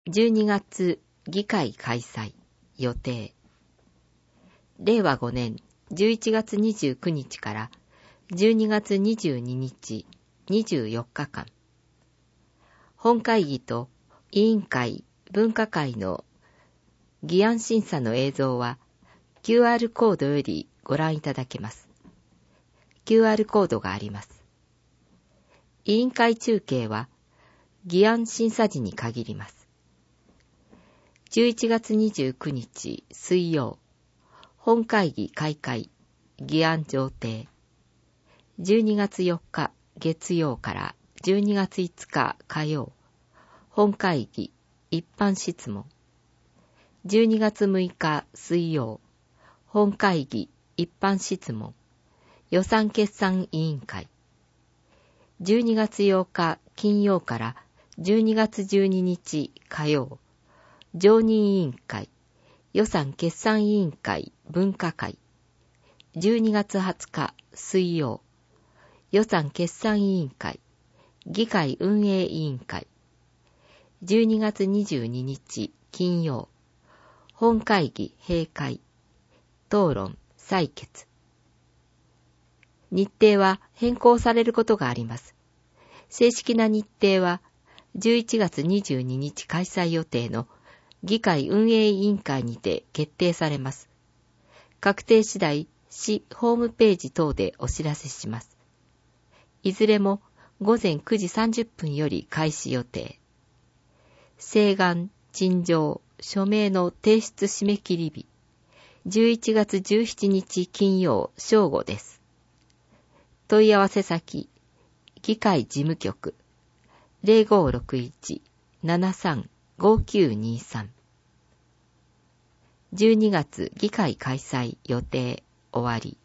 12月議会開催予定。令和5年11月29日から12月22日24日間。本会議と委員会、分科会の議案審査の映像は QR コードよりご覧いただけます。QR コードがあります。委員会中継は議案審査時に限ります。11月29日水曜、本会議開会、議案上呈。12月4日月曜から12月5日火曜、本会議一般質問。12月6日水曜、本会議一般質問、予算決算委員会。12月8日金曜から12月12日火曜、常任委員会、予算決算委員会分科会。12月20日水曜、予算決算委員会、議会運営委員会。12月22日金曜、本会議閉会、討論、採決。日程は変更されることがあります。正式な日程は11月22日開催予定の議会運営委員会にて決定されます。確定次第、市ホームページ等でお知らせします。いずれも午前9時30分より開始予定。請願、陳情、署名の提出締め切り日、11月17日金曜正午です。問い合わせ先、議会事務局、0561-735923。12月議会開催予定終わり。